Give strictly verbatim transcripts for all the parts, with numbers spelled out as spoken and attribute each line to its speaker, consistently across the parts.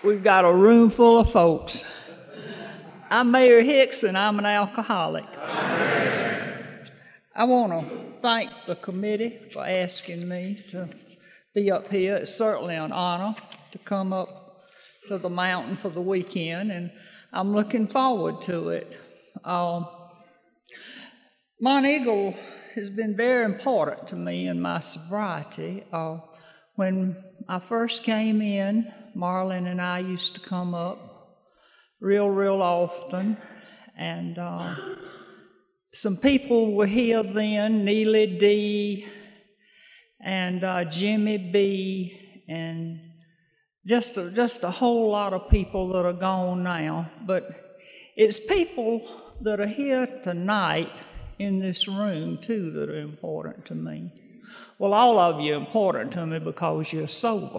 Speaker 1: we've got a room full of folks. I'm Mayor Hicks, and I'm an alcoholic. I want to thank the committee for asking me to be up here. It's certainly an honor to come up to the mountain for the weekend, and I'm looking forward to it. Um, Monteagle has been very important to me in my sobriety. Uh, when I first came in, Marlon and I used to come up real, real often, and uh, some people were here then, Neely D. and uh, Jimmy B. and just a, just a whole lot of people that are gone now. But it's people that are here tonight in this room, too, that are important to me. Well, all of you are important to me because you're sober.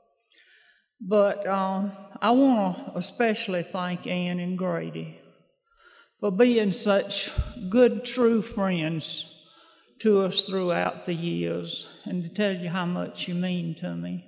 Speaker 1: But um, I want to especially thank Ann and Grady for being such good, true friends to us throughout the years, and to tell you how much you mean to me.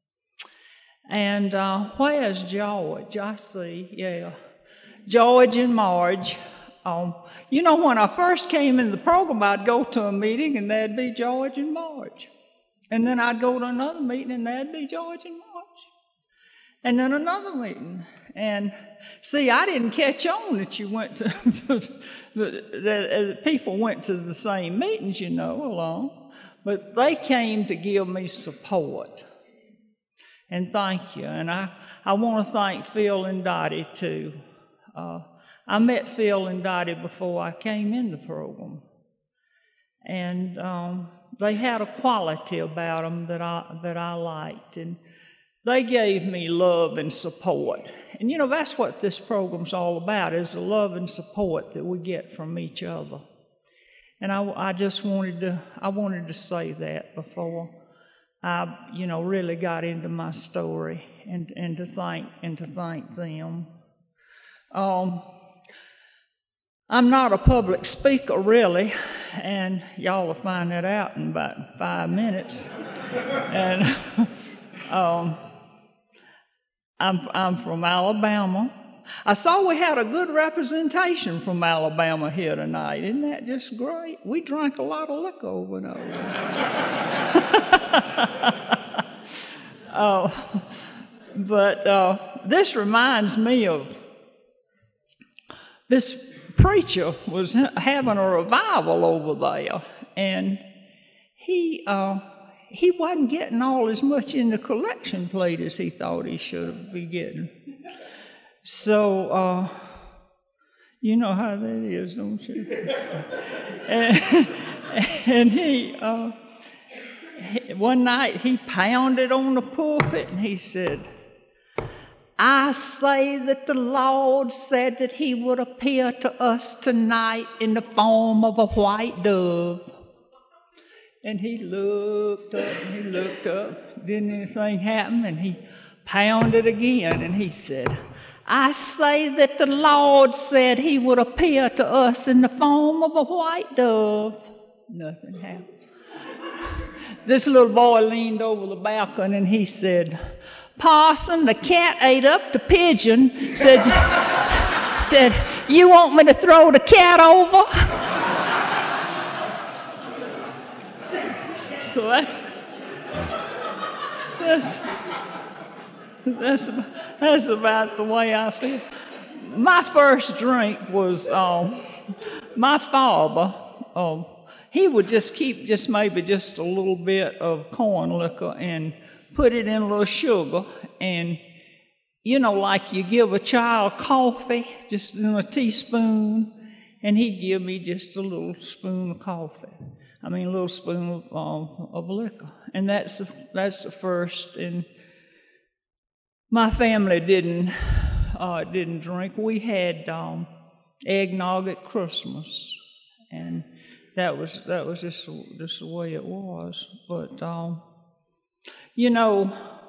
Speaker 1: And uh, where's George? I see, yeah. George and Marge. Um, you know, when I first came in the program, I'd go to a meeting, and there'd be George and Marge. And then I'd go to another meeting, and there'd be George and Marge. And then another meeting. And see, I didn't catch on that you went to, that people went to the same meetings, you know, along. But they came to give me support. And thank you. And I, I want to thank Phil and Dottie, too. Uh, I met Phil and Dottie before I came in the program. And um, they had a quality about them that I, that I liked. And they gave me love and support. And, you know, that's what this program's all about, is the love and support that we get from each other. And I, I just wanted to, I wanted to say that before I, you know, really got into my story, and, and to thank, and to thank them. Um, I'm not a public speaker, really, and y'all will find that out in about five minutes. and um, I'm, I'm from Alabama. I saw we had a good representation from Alabama here tonight. Isn't that just great? We drank a lot of liquor over there. uh, but uh, this reminds me of this preacher was having a revival over there, and he uh, he wasn't getting all as much in the collection plate as he thought he should be getting. So, uh, you know how that is, don't you? and, and he, uh, he, one night he pounded on the pulpit and he said, "I say that the Lord said that he would appear to us tonight in the form of a white dove." And he looked up and he looked up, didn't anything happen, and he pounded again and he said, "I say that the Lord said he would appear to us in the form of a white dove." Nothing happened. This little boy leaned over the balcony and he said, "Parson, the cat ate up the pigeon." Said, said, "You want me to throw the cat over?" So that's, that's, that's, that's about the way I see it. My first drink was, um, my father, um, he would just keep just maybe just a little bit of corn liquor and put it in a little sugar, and, you know, like you give a child coffee, just in a teaspoon, and he'd give me just a little spoon of coffee. I mean, a little spoon of, um, of liquor. And that's, that's the first. And my family didn't, uh, didn't drink. We had um, eggnog at Christmas, and that was, that was just, just the way it was. But, um, you know,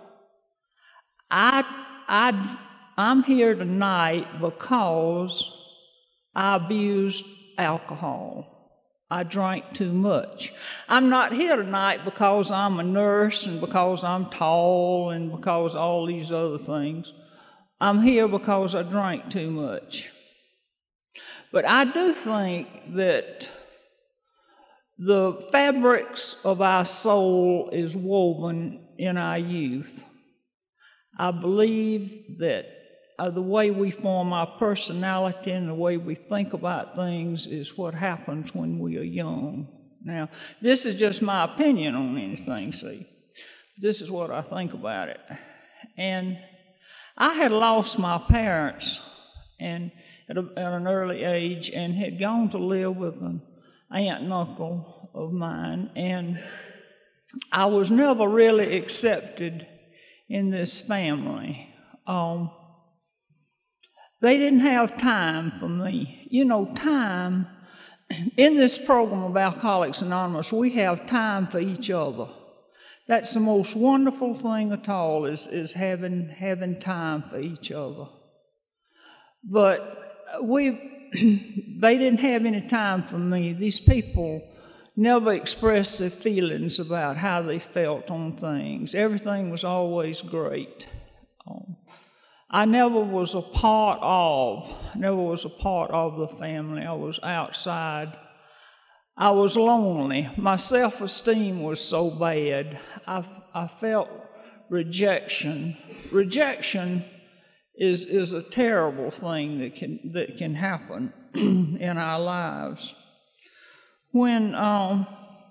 Speaker 1: I, I, I'm here tonight because I abused alcohol. I drank too much. I'm not here tonight because I'm a nurse and because I'm tall and because all these other things. I'm here because I drank too much. But I do think that the fabrics of our soul is woven in our youth. I believe that uh, the way we form our personality and the way we think about things is what happens when we are young. Now, this is just my opinion on anything, see. This is what I think about it. And I had lost my parents and at, a, at an early age and had gone to live with an aunt and uncle of mine, and I was never really accepted in this family. Um, they didn't have time for me. You know, time, in this program of Alcoholics Anonymous, we have time for each other. That's the most wonderful thing at all, is, is having, having time for each other. But we, they didn't have any time for me. These people never expressed their feelings about how they felt on things. Everything was always great. Um, I never was a part of, never was a part of the family. I was outside. I was lonely. My self-esteem was so bad. I, I felt rejection. Rejection is, is a terrible thing that can, that can happen in our lives. When um,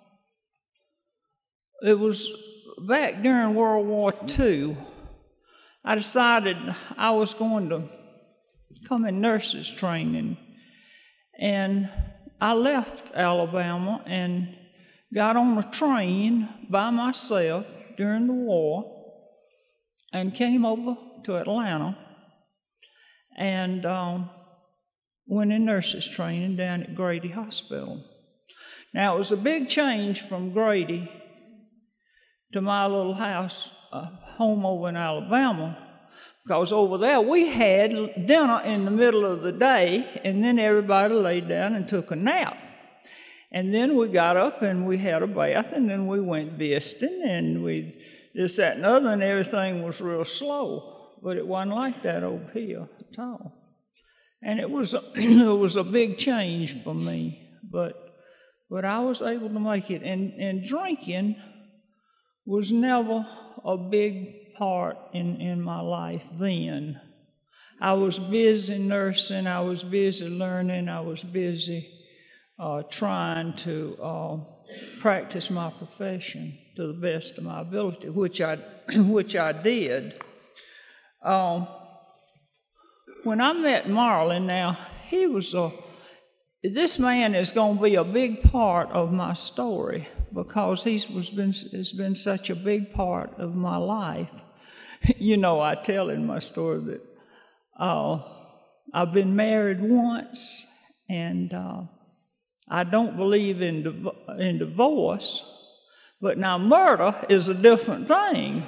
Speaker 1: it was back during World War Two, I decided I was going to come in nurses training, and I left Alabama and got on a train by myself during the war and came over to Atlanta and um, went in nurses training down at Grady Hospital. Now, it was a big change from Grady to my little house, uh, home over in Alabama, because over there we had dinner in the middle of the day, and then everybody laid down and took a nap. And then we got up and we had a bath, and then we went visiting, and we this, that, and other, and everything was real slow. But it wasn't like that over here at all. And it was a, it was a big change for me, but but I was able to make it. And, and drinking was never a big part in, in my life then. I was busy nursing, I was busy learning, I was busy uh, trying to uh, practice my profession to the best of my ability, which I, which I did. Um, when I met Marlon, now, he was a, this man is going to be a big part of my story because he was been, has been such a big part of my life. You know, I tell in my story that uh, I've been married once, and uh, I don't believe in, div- in divorce, but now murder is a different thing.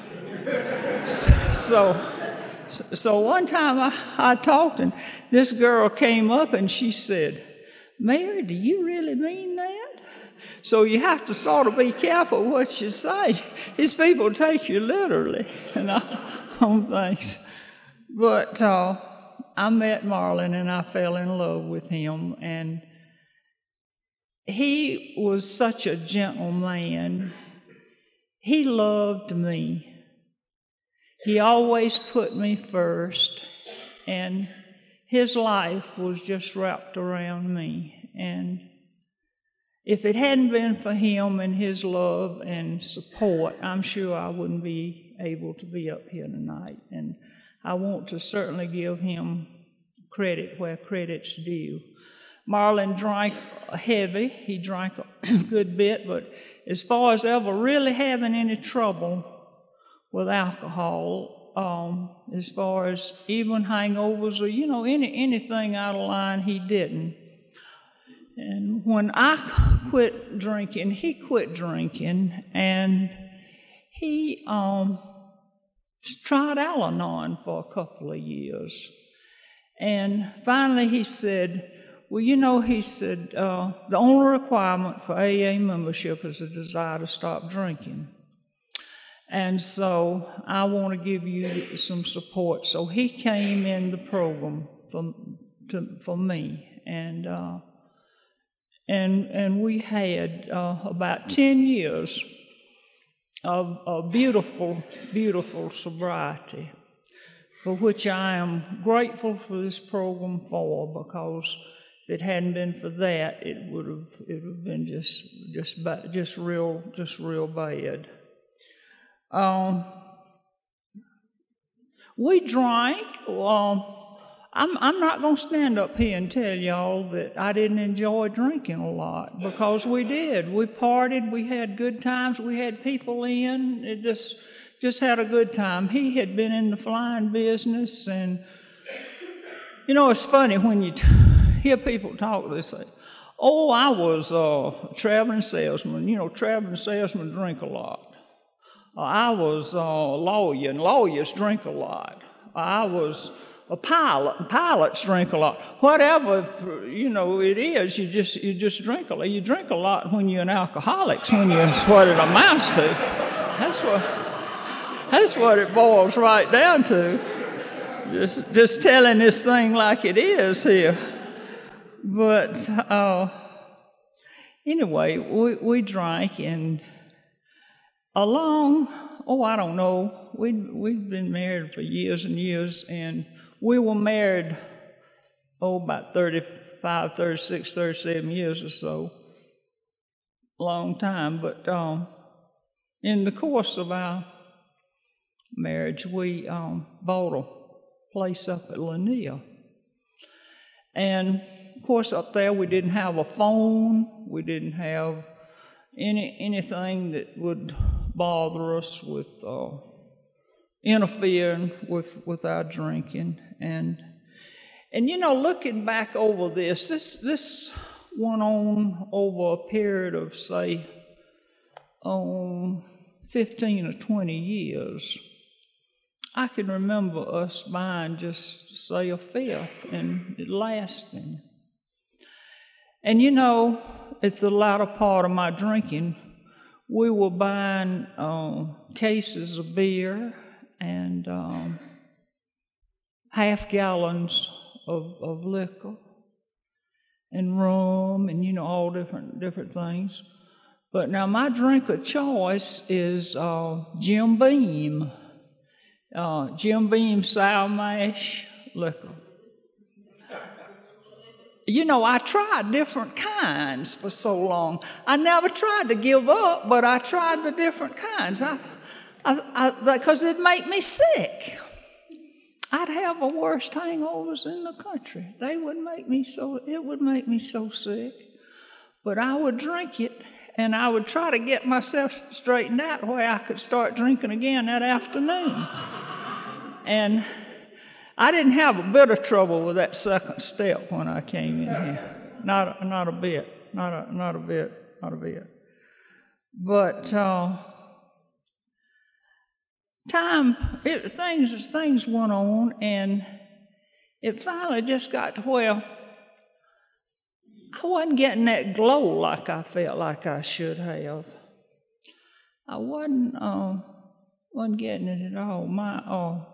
Speaker 1: so... So one time I, I talked, and this girl came up and she said, "Mary, do you really mean that?" So you have to sort of be careful what you say. These people take you literally and on things. But uh, I met Marlon and I fell in love with him, and he was such a gentle man. He loved me. He always put me first, and his life was just wrapped around me. And if it hadn't been for him and his love and support, I'm sure I wouldn't be able to be up here tonight. And I want to certainly give him credit where credit's due. Marlon drank heavy. He drank a good bit, but as far as ever really having any trouble with alcohol, um, as far as even hangovers or, you know, any anything out of line, he didn't. And when I quit drinking, he quit drinking, and he um, tried Al-Anon for a couple of years. And finally he said, well, you know, he said, uh, the only requirement for A A membership is a desire to stop drinking. And so I want to give you some support. So he came in the program for, to, for me, and uh, and and we had uh, about ten years of, of beautiful, beautiful sobriety, for which I am grateful for this program for, because if it hadn't been for that, it would have it would have been just just just real just real bad. Um, we drank. Um, I'm I'm not going to stand up here and tell y'all that I didn't enjoy drinking a lot, because we did. We partied. We had good times. We had people in. It just just had a good time. He had been in the flying business, and you know, it's funny when you t- hear people talk. They say, "Oh, I was uh, a traveling salesman." You know, traveling salesmen drink a lot. I was a lawyer, and lawyers drink a lot. I was a pilot, and pilots drink a lot. Whatever, you know, it is, you just you just drink a lot. You drink a lot when you're an alcoholic, when you're what it amounts to. That's what that's what it boils right down to. Just just telling this thing like it is here. But uh, anyway, we we drank, and along, oh, I don't know, we'd, we'd been married for years and years, and we were married, oh, about thirty-five, thirty-six, thirty-seven years or so, long time. But um, in the course of our marriage, we um, bought a place up at Lanier. And, of course, up there we didn't have a phone, we didn't have any anything that would bother us with uh, interfering with with our drinking. And and you know, looking back over this, this this went on over a period of, say, um, fifteen or twenty years. I can remember us buying just, say, a fifth, and it lasting. And you know, at the latter part of my drinking, we were buying um, cases of beer and um, half gallons of, of liquor and rum, and you know, all different different things. But now my drink of choice is uh, Jim Beam, uh, Jim Beam sour mash liquor. You know, I tried different kinds for so long. I never tried to give up, but I tried the different kinds. I, I, I, because it'd make me sick. I'd have the worst hangovers in the country. They would make me so. It would make me so sick. But I would drink it, and I would try to get myself straightened out where I could start drinking again that afternoon. And I didn't have a bit of trouble with that second step when I came in here. Not, not a bit. Not a, not a bit. Not a bit. But uh, time, it, things, things went on, and it finally just got to where I wasn't getting that glow like I felt like I should have. I wasn't, uh, wasn't getting it at all. My, uh,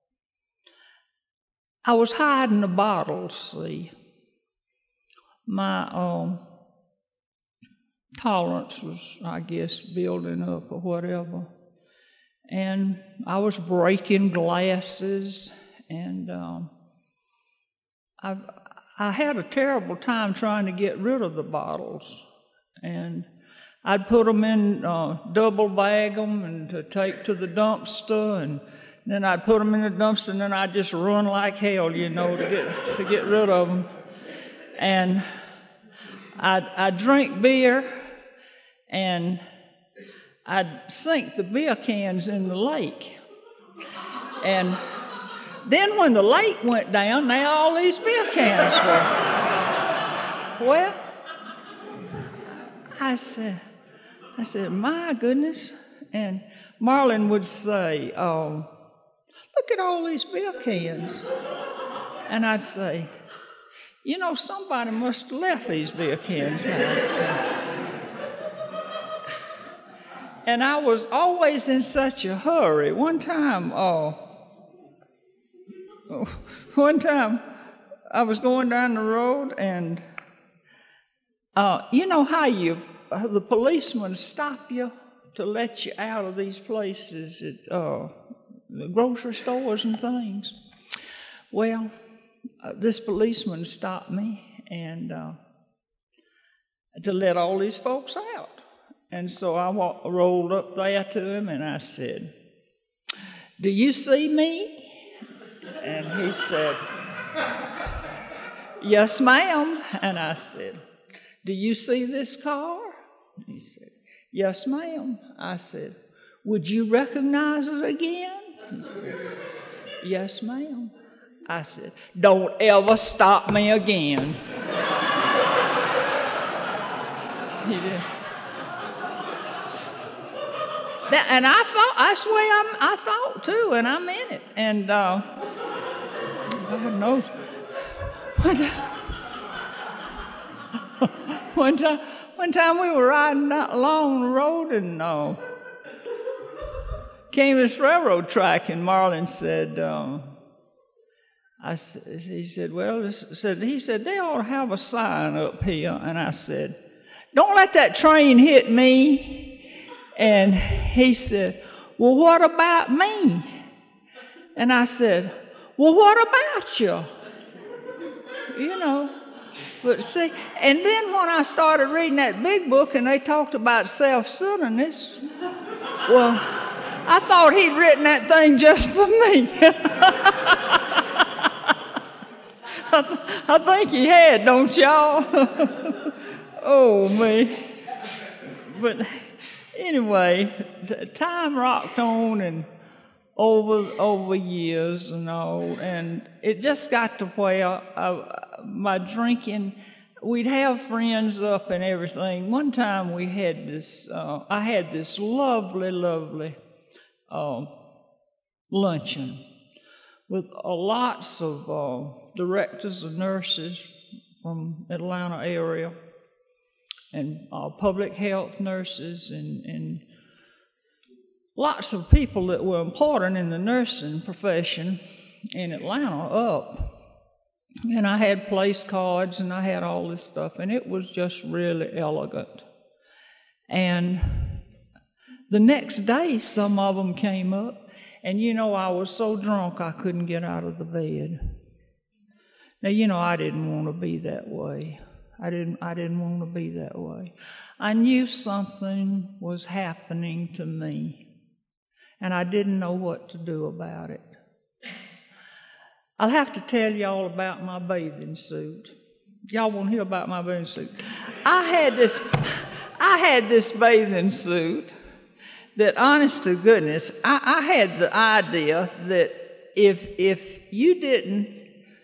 Speaker 1: I was hiding the bottles, see. My um, tolerance was, I guess, building up or whatever. And I was breaking glasses, and um, I, I had a terrible time trying to get rid of the bottles. And I'd put them in, uh, double bag them and to take to the dumpster, and then I'd put them in the dumpster, and then I'd just run like hell, you know, to get to get rid of them. And I'd, I'd drink beer, and I'd sink the beer cans in the lake. And then when the lake went down, now all these beer cans were. Well, I said, I said, my goodness. And Marlon would say, um, look at all these beer cans. And I'd say, you know, somebody must have left these beer cans out. and I was always in such a hurry. One time, oh, one time I was going down the road, and uh, you know how you uh, the policemen stop you to let you out of these places at uh, the grocery stores and things. Well, uh, this policeman stopped me and uh, to let all these folks out. And so I walked, rolled up there to him and I said, "Do you see me?" And he said, "Yes, ma'am." And I said, "Do you see this car?" He said, "Yes, ma'am." I said, "Would you recognize it again?" He said, "Yes, ma'am." I said, "Don't ever stop me again." He did. That, and I thought, I swear, I'm, I thought too, and I meant it. And uh, God knows. One time, one time, one time we were riding along the road and uh, came this railroad track, and Marlon said, uh, I, he said, well, this, said, he said, they ought to have a sign up here. And I said, "Don't let that train hit me." And he said, "Well, what about me?" And I said, "Well, what about you?" You know, but see, and then when I started reading that big book and they talked about self-centeredness, well, I thought he'd written that thing just for me. I think he had, don't y'all? Oh, me. But anyway, time rocked on and over over years and all, and it just got to where I, my drinking, we'd have friends up and everything. One time we had this, uh, I had this lovely, lovely uh, luncheon with uh, lots of uh, directors and nurses from Atlanta area, and uh, public health nurses, and, and lots of people that were important in the nursing profession in Atlanta up. And I had place cards and I had all this stuff, and it was just really elegant. And the next day, some of them came up, and you know, I was so drunk I couldn't get out of the bed. Now, you know, I didn't want to be that way. I didn't, I didn't want to be that way. I knew something was happening to me, and I didn't know what to do about it. I'll have to tell y'all about my bathing suit. Y'all want to hear about my bathing suit? I had this, I had this bathing suit that, honest to goodness, I, I had the idea that if if you didn't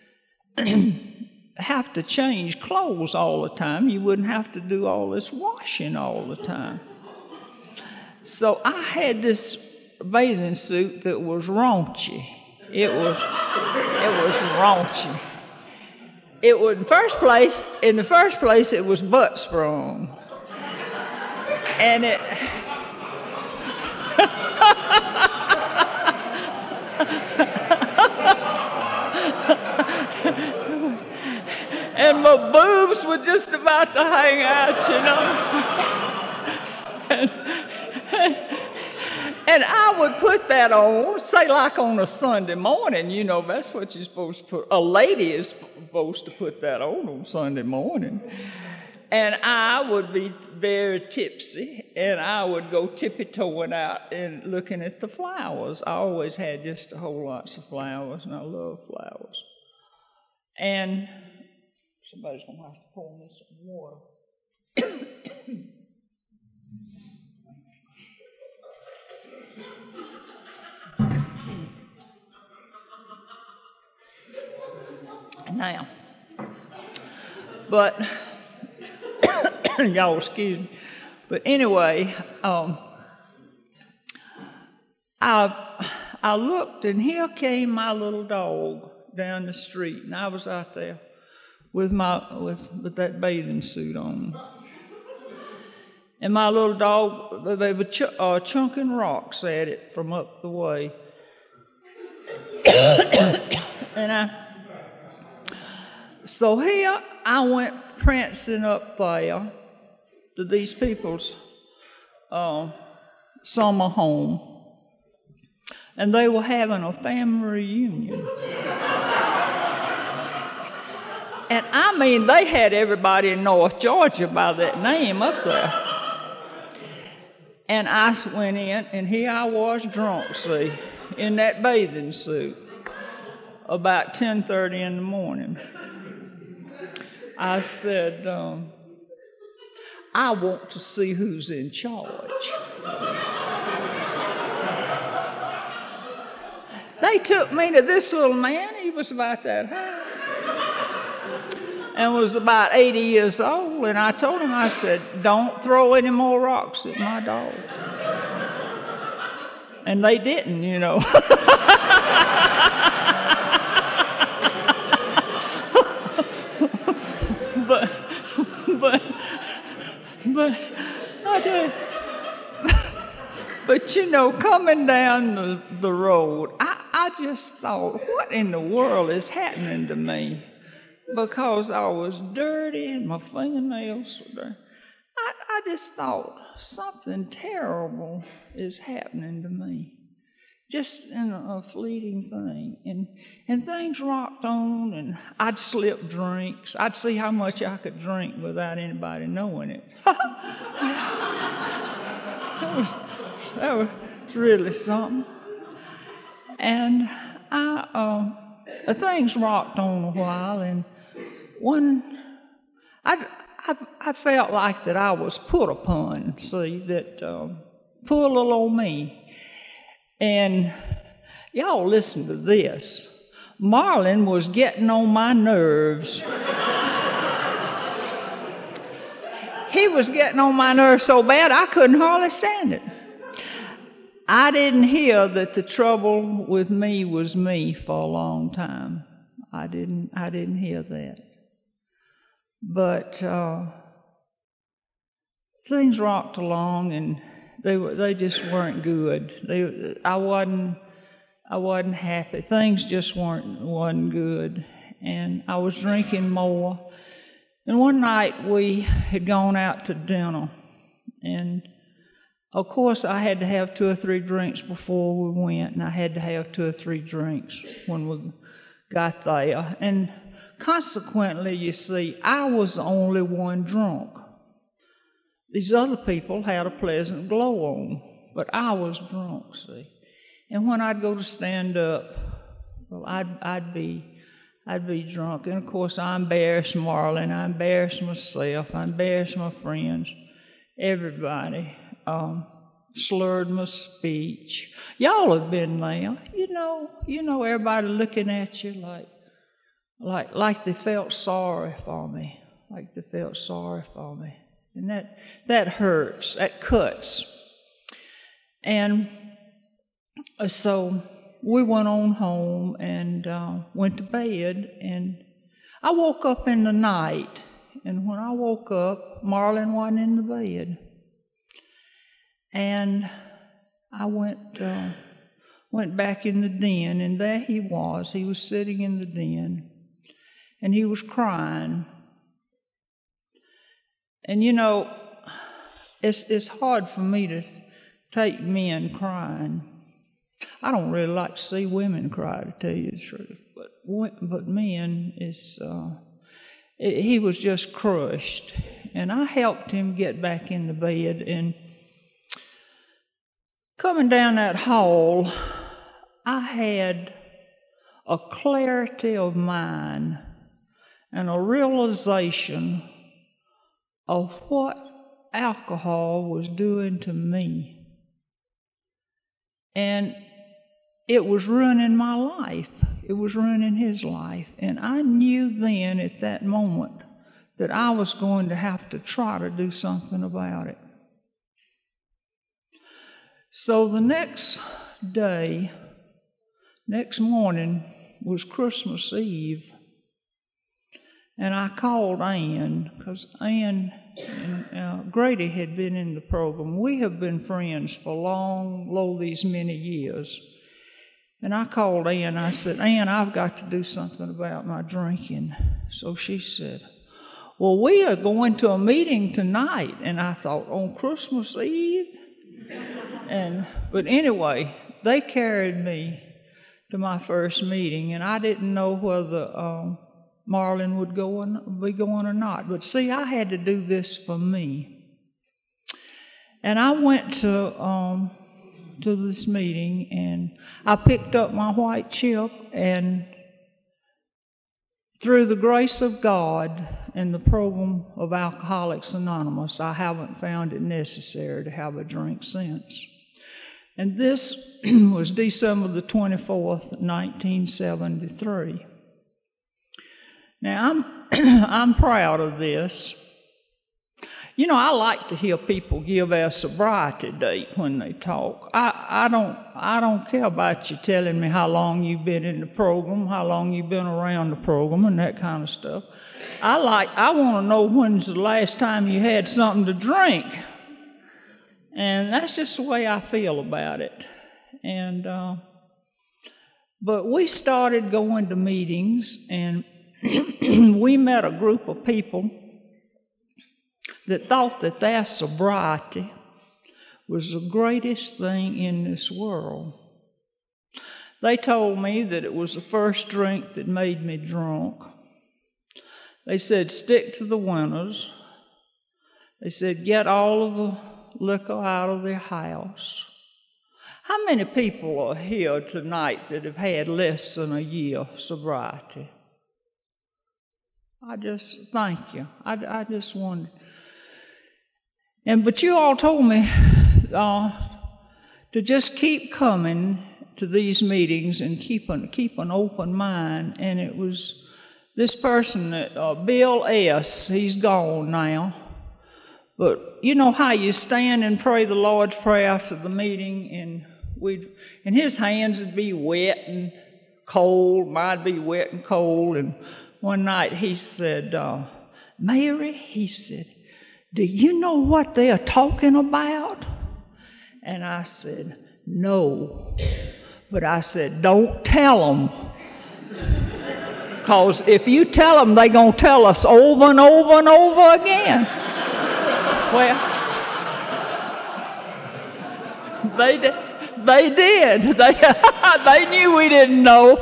Speaker 1: have to change clothes all the time, you wouldn't have to do all this washing all the time. So I had this bathing suit that was raunchy. It was, it was raunchy. It was, in first place, in the first place, it was butt sprung, and it. And my boobs were just about to hang out, you know. and, and I would put that on, say like on a Sunday morning, you know, that's what you're supposed to put. A lady is supposed to put that on on Sunday morning. And I would be very tipsy, and I would go tippy-toeing out and looking at the flowers. I always had just a whole lots of flowers, and I love flowers. And somebody's going to have to pour me some water. Now, but, y'all excuse me, but anyway, um, I, I looked, and here came my little dog down the street, and I was out there with my with, with that bathing suit on. And my little dog, they were ch- uh, chunking rocks at it from up the way. And I, so here I went prancing up there to these people's uh, summer home, and they were having a family reunion. And I mean, they had everybody in North Georgia by that name up there. And I went in, and here I was drunk, see, in that bathing suit, about ten thirty in the morning. I said, um, I want to see who's in charge. They took me to this little man. He was about that high and was about eighty years old. And I told him, I said, don't throw any more rocks at my dog. And they didn't, you know. but, but, but, I did. But, you know, coming down the, the road, I, I just thought, what in the world is happening to me? Because I was dirty and my fingernails were dirty. I, I just thought something terrible is happening to me. Just in a, a fleeting thing. And, and things rocked on, and I'd slip drinks. I'd see how much I could drink without anybody knowing it. that, was, that was really something. And I, uh, things rocked on a while, and one, I, I, I felt like that I was put upon, see, that uh, pull a little on me. And y'all listen to this. Marlin was getting on my nerves. He was getting on my nerves so bad I couldn't hardly stand it. I didn't hear that the trouble with me was me for a long time. I didn't. I didn't hear that. But uh, things rocked along, and they were. They just weren't good. They. I wasn't. I wasn't happy. Things just weren't wasn't good, and I was drinking more. And one night we had gone out to dinner, and of course I had to have two or three drinks before we went, and I had to have two or three drinks when we got there. And consequently, you see, I was the only one drunk. These other people had a pleasant glow on, but I was drunk, see. And when I'd go to stand up, well, I'd, I'd be I'd be drunk. And of course, I embarrassed Marlin, I embarrassed myself, I embarrassed my friends, everybody. Um, slurred my speech. Y'all have been there. You know, you know everybody looking at you like like like they felt sorry for me. Like they felt sorry for me. And that that hurts, that cuts. And so we went on home and uh, went to bed, and I woke up in the night, and when I woke up, Marlin wasn't in the bed. And I went uh, went back in the den, and there he was. He was sitting in the den, and he was crying. And you know, it's it's hard for me to take men crying. I don't really like to see women cry, to tell you the truth, but but men is uh, it, he was just crushed, and I helped him get back in the bed. And coming down that hall, I had a clarity of mind and a realization of what alcohol was doing to me. And it was ruining my life. It was ruining his life. And I knew then at that moment that I was going to have to try to do something about it. So the next day, next morning, was Christmas Eve. And I called Ann, because Ann and uh, Grady had been in the program. We have been friends for long, lo, these many years. And I called Ann. I said, Ann, I've got to do something about my drinking. So she said, well, we are going to a meeting tonight. And I thought, on Christmas Eve? and But anyway, they carried me to my first meeting, and I didn't know whether um, Marlon would go and be going or not. But see, I had to do this for me. And I went to um, to this meeting, and I picked up my white chip, and through the grace of God and the program of Alcoholics Anonymous, I haven't found it necessary to have a drink since. And this was December the twenty-fourth, nineteen seventy-three. Now, I'm, I'm proud of this. You know, I like to hear people give their sobriety date when they talk. I, I don't I don't care about you telling me how long you've been in the program, how long you've been around the program, and that kind of stuff. I like I want to know when's the last time you had something to drink. And that's just the way I feel about it. And uh, but we started going to meetings, and we met a group of people that thought that their sobriety was the greatest thing in this world. They told me that it was the first drink that made me drunk. They said, stick to the winners. They said, get all of the liquor out of their house. How many people are here tonight that have had less than a year sobriety? I just, thank you. I, I just wondered. And but you all told me uh, to just keep coming to these meetings and keep an, keep an open mind. And it was this person, uh, Bill S., he's gone now. But you know how you stand and pray the Lord's Prayer after the meeting, and we'd, and his hands would be wet and cold, mine'd be wet and cold. And one night he said, uh, Mary, he said, do you know what they are talking about? And I said, no. But I said, don't tell them. Because if you tell them, they're going to tell us over and over and over again. Well, they did. They did. They, they knew we didn't know.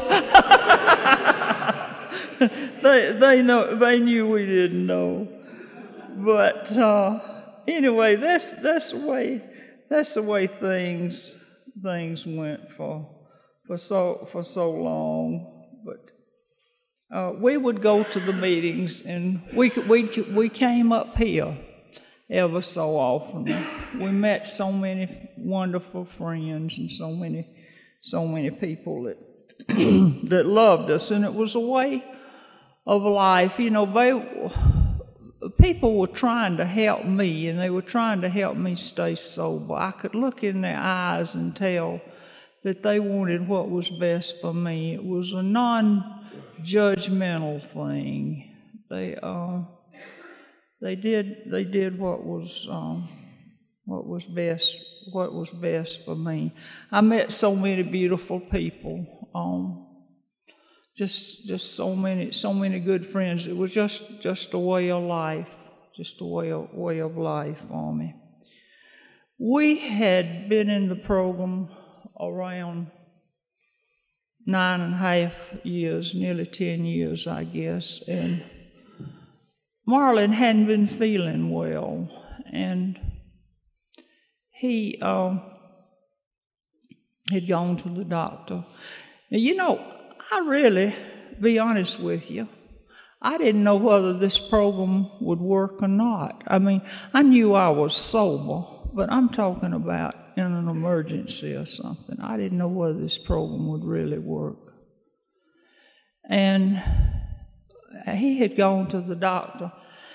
Speaker 1: they, they, know. They knew we didn't know. But uh, anyway, that's that's the way that's the way things things went for for so for so long. But uh, we would go to the meetings, and we we we came up here ever so often. We met so many wonderful friends and so many so many people that that loved us, and it was a way of life. You know, they. People were trying to help me, and they were trying to help me stay sober. I could look in their eyes and tell that they wanted what was best for me. It was a non-judgmental thing. They uh, they did they did what was um, what was best what was best for me. I met so many beautiful people. Um, Just, just so many, so many good friends. It was just, just a way of life, just a way of, way of life for me. We had been in the program around nine and a half years, nearly ten years, I guess. And Marlon hadn't been feeling well, and he um, had gone to the doctor. Now, you know, I really, be honest with you, I didn't know whether this program would work or not. I mean, I knew I was sober, but I'm talking about in an emergency or something. I didn't know whether this program would really work. And he had gone to the doctor,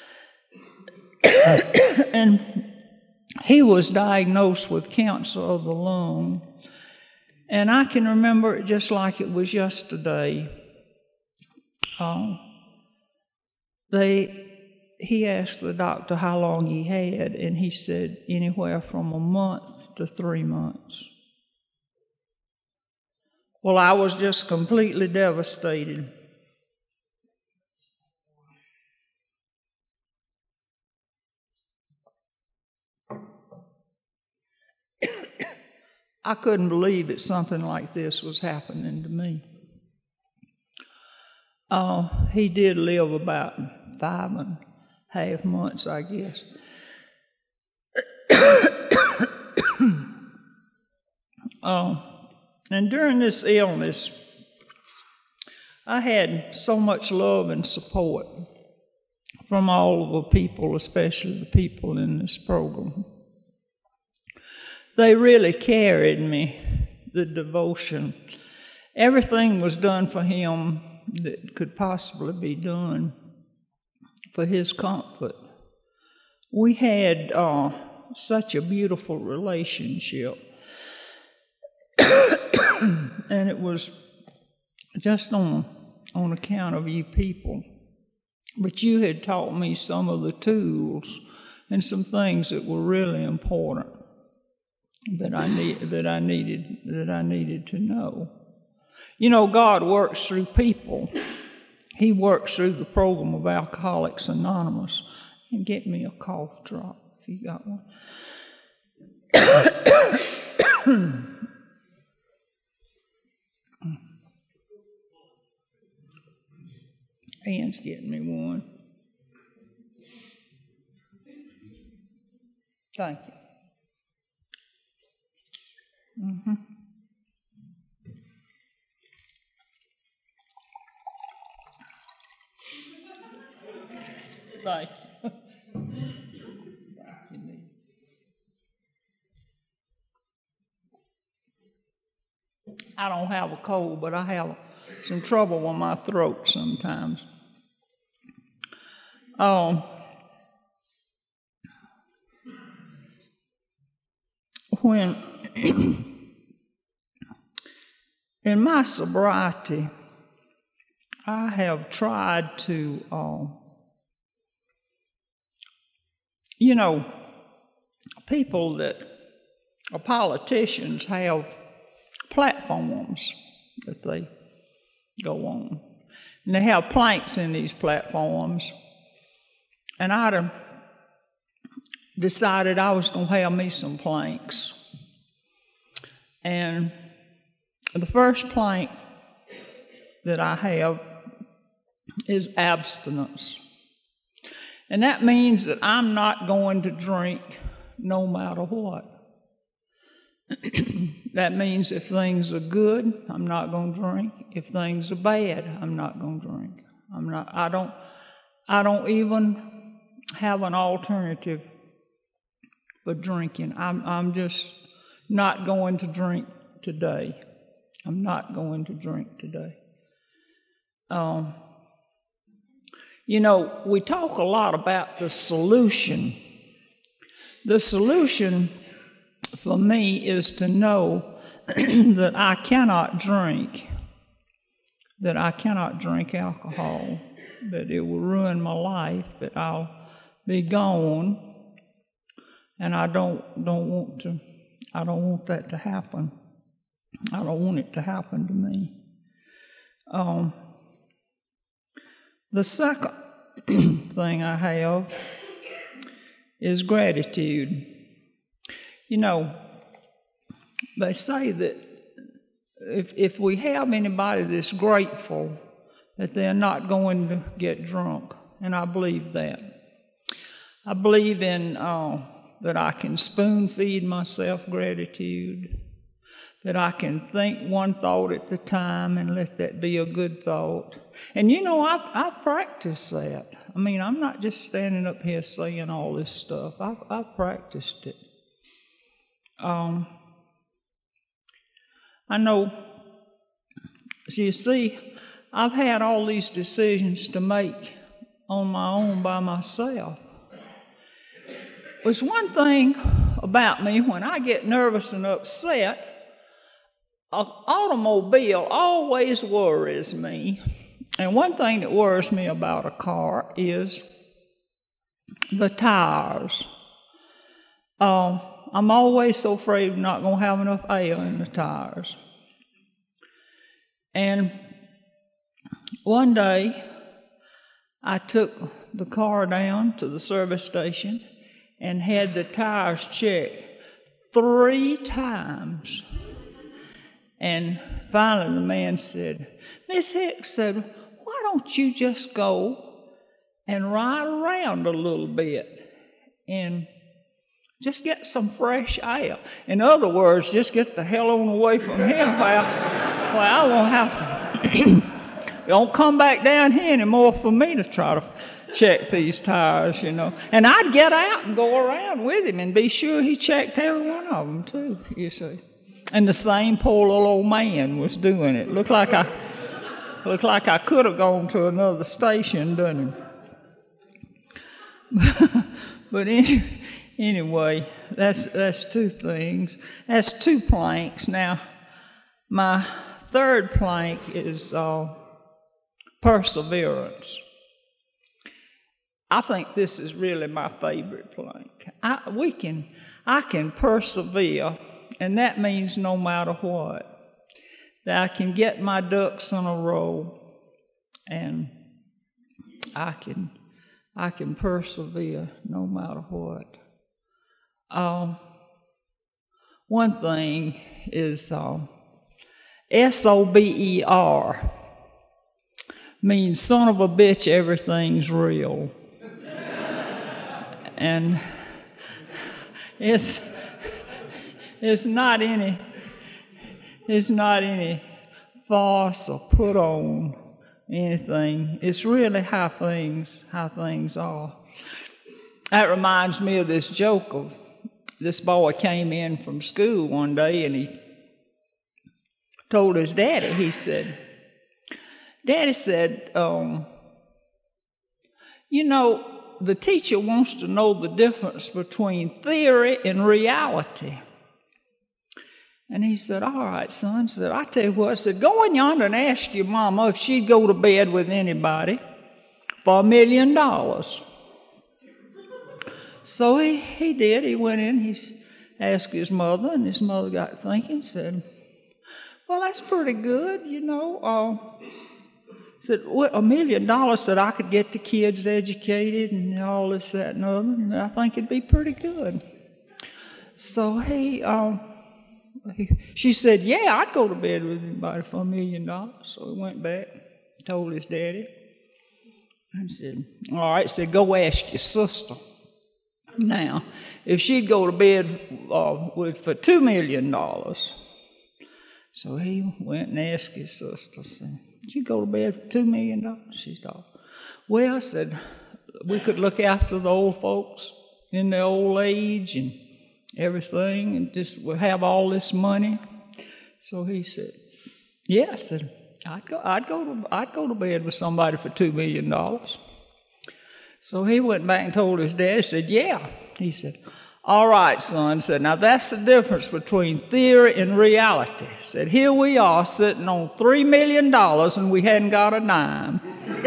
Speaker 1: and he was diagnosed with cancer of the lung. And I can remember it just like it was yesterday. Uh, they he asked the doctor how long he had, and he said anywhere from a month to three months. Well, I was just completely devastated. I couldn't believe that something like this was happening to me. Uh, he did live about five and a half months, I guess. uh, and during this illness, I had so much love and support from all of the people, especially the people in this program. They really carried me, the devotion. Everything was done for him that could possibly be done for his comfort. We had uh, such a beautiful relationship. And it was just on, on account of you people. But you had taught me some of the tools and some things that were really important that I need, that I needed, that I needed to know. You know, God works through people. He works through the program of Alcoholics Anonymous. And get me a cough drop if you got one. Ann's getting me one. Thank you. Mm-hmm. Thank you. Thank you. I don't have a cold, but I have some trouble with my throat sometimes. Um, when in my sobriety, I have tried to, uh, you know, people that are politicians have platforms that they go on. And they have planks in these platforms. And I'd decided I was going to have me some planks. And the first plank that I have is abstinence. And that means that I'm not going to drink no matter what. That means if things are good, I'm not going to drink. If things are bad, I'm not going to drink. I'm not. I don't. I don't even have an alternative for drinking. I'm. I'm just not going to drink today. I'm not going to drink today. Um. You know, we talk a lot about the solution. The solution for me is to know that I cannot drink, that I cannot drink alcohol, that it will ruin my life, that I'll be gone, and I don't don't want to. I don't want that to happen. I don't want it to happen to me. Um, the second thing I have is gratitude. You know, they say that if if we have anybody that's grateful, that they're not going to get drunk, and I believe that. I believe in uh, that I can spoon feed myself gratitude, that I can think one thought at a time and let that be a good thought. And you know, I've, I've practiced that. I mean, I'm not just standing up here saying all this stuff. I've, I've practiced it. Um, I know, so you see, I've had all these decisions to make on my own by myself. There's one thing about me, when I get nervous and upset, an automobile always worries me. And one thing that worries me about a car is the tires. Uh, I'm always so afraid I'm not going to have enough air in the tires. And one day, I took the car down to the service station and had the tires checked three times. And finally the man said, Miss Hicks said, why don't you just go and ride around a little bit and just get some fresh air. In other words, just get the hell on away from here where, where I won't have to. Don't come back down here anymore for me to try to check these tires, you know. And I'd get out and go around with him and be sure he checked every one of them, too, you see. And the same poor little old man was doing it. Looked like I, looked like I could have gone to another station, didn't it? But any, anyway, that's that's two things. That's two planks. Now, my third plank is uh, perseverance. I think this is really my favorite plank. I, we can, I can persevere, and that means no matter what, that I can get my ducks in a row, and I can, I can persevere no matter what. Um, one thing is uh, S O B E R means son of a bitch, everything's real. And it's it's not any it's not any farce or put on anything. It's really how things how things are. That reminds me of this joke of this boy came in from school one day and he told his daddy, he said, Daddy said, um, you know, the teacher wants to know the difference between theory and reality. And he said, all right, son. He said, I tell you what. I said, go in yonder and ask your mama if she'd go to bed with anybody for a million dollars. So he, he did. He went in, he asked his mother, and his mother got thinking, said, well, that's pretty good, you know. Uh, said, well, a million dollars that I could get the kids educated and all this, that, and other, and I think it'd be pretty good. So he, uh, he, she said, yeah, I'd go to bed with anybody for a million dollars. So he went back, told his daddy, and said, all right, said, go ask your sister. Now, if she'd go to bed uh, with for two million dollars. So he went and asked his sister, said, did you go to bed for two million dollars? She thought, well, I said, we could look after the old folks in their old age and everything and just have all this money. So he said, yeah, I said, I'd go, I'd go to, I'd go to bed with somebody for two million dollars. So he went back and told his dad, he said, yeah. He said, all right, son. Said, now that's the difference between theory and reality. Said, here we are sitting on three million dollars and we hadn't got a dime.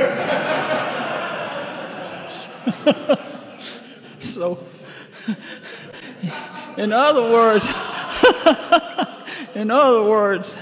Speaker 1: So, in other words, in other words,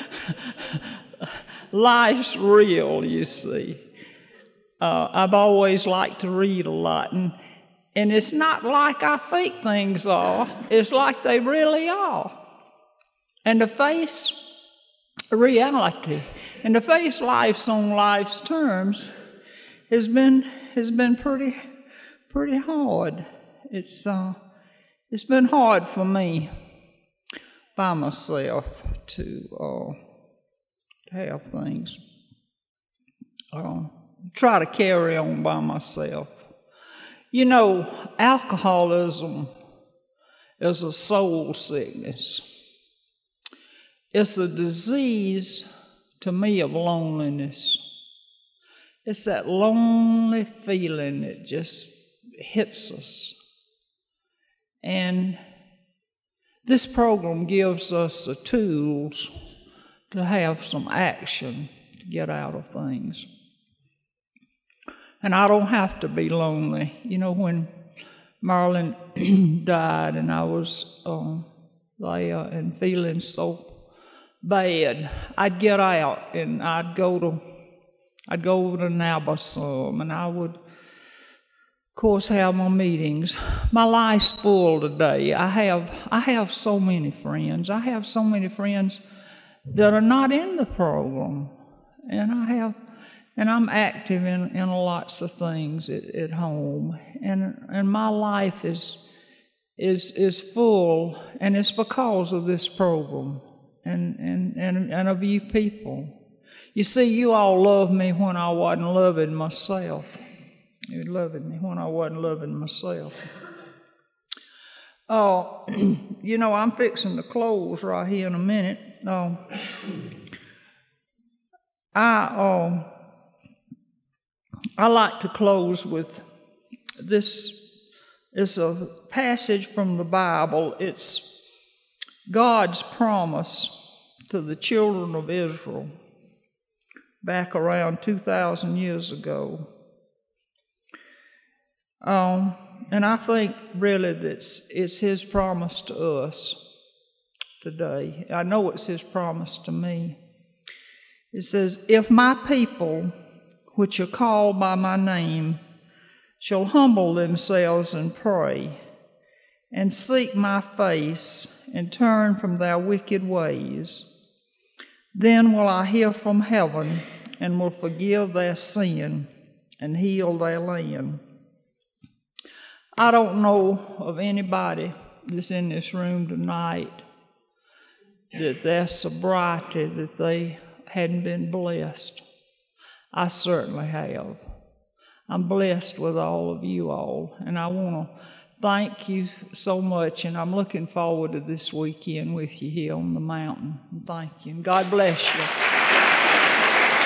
Speaker 1: life's real, you see. Uh, I've always liked to read a lot, and And it's not like I think things are. It's like they really are. And to face reality, and to face life on life's terms, has been has been pretty pretty hard. It's uh, it's been hard for me by myself to uh, to have things. Uh, try to carry on by myself. You know, alcoholism is a soul sickness. It's a disease, to me, of loneliness. It's that lonely feeling that just hits us. And this program gives us the tools to have some action to get out of things. And I don't have to be lonely. You know, when Marlon died, and I was um, there and feeling so bad. I'd get out and I'd go to, I'd go over to Nabosum, and I would, of course, have my meetings. My life's full today. I have, I have so many friends. I have so many friends that are not in the program, and I have, and I'm active in, in lots of things at, at home, and and my life is is is full, and it's because of this program and and and, and of you people. You see, you all loved me when I wasn't loving myself. You loved me when I wasn't loving myself. Oh, uh, you know, I'm fixing to close right here in a minute. Uh, I uh, I like to close with this. It's a passage from the Bible. It's God's promise to the children of Israel back around two thousand years ago. Um, and I think really that it's, it's His promise to us today. I know it's His promise to me. It says, "If my people, which are called by my name, shall humble themselves and pray, and seek my face, and turn from their wicked ways, then will I hear from heaven, and will forgive their sin, and heal their land." I don't know of anybody that's in this room tonight that their sobriety, that they hadn't been blessed. I certainly have. I'm blessed with all of you all, and I want to thank you so much, and I'm looking forward to this weekend with you here on the mountain. Thank you, and God bless you.